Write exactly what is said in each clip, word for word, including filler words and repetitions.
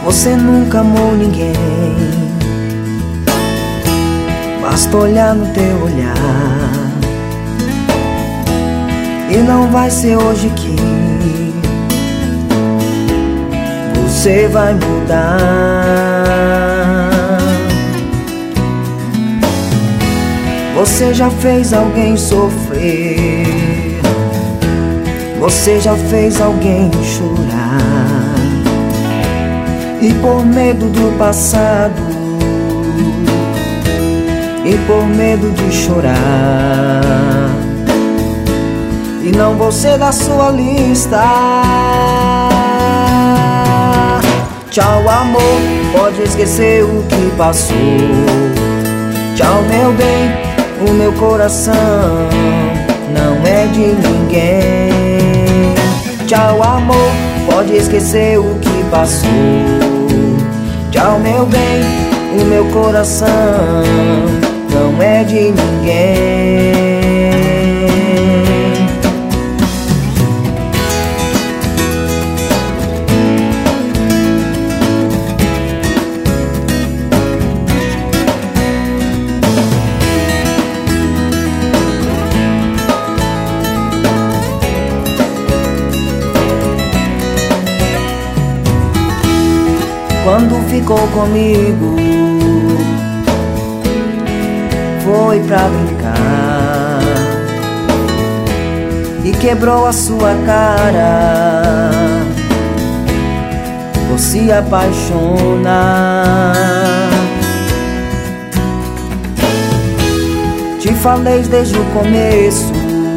Você nunca amou ninguém, basta olhar no teu olhar. E não vai ser hoje que você vai mudar. Você já fez alguém sofrer, você já fez alguém chorar. E por medo do passado, e por medo de chorar, e não vou ser da sua lista. Tchau amor, pode esquecer o que passou. Tchau meu bem, o meu coração não é de ninguém. Tchau amor, pode esquecer o que passou. Tchau meu bem, o meu coração não é de ninguém. Quando ficou comigo, foi pra brincar e quebrou a sua cara por se apaixonar. Te falei desde o começo,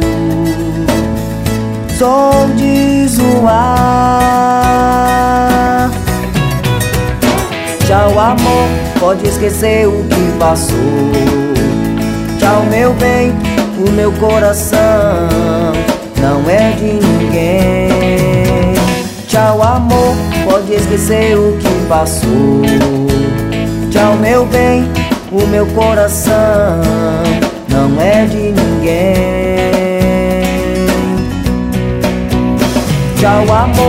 sou de zoar. Tchau amor, pode esquecer o que passou. Tchau meu bem, o meu coração não é de ninguém. Tchau amor, pode esquecer o que passou. Tchau meu bem, o meu coração não é de ninguém. Tchau amor,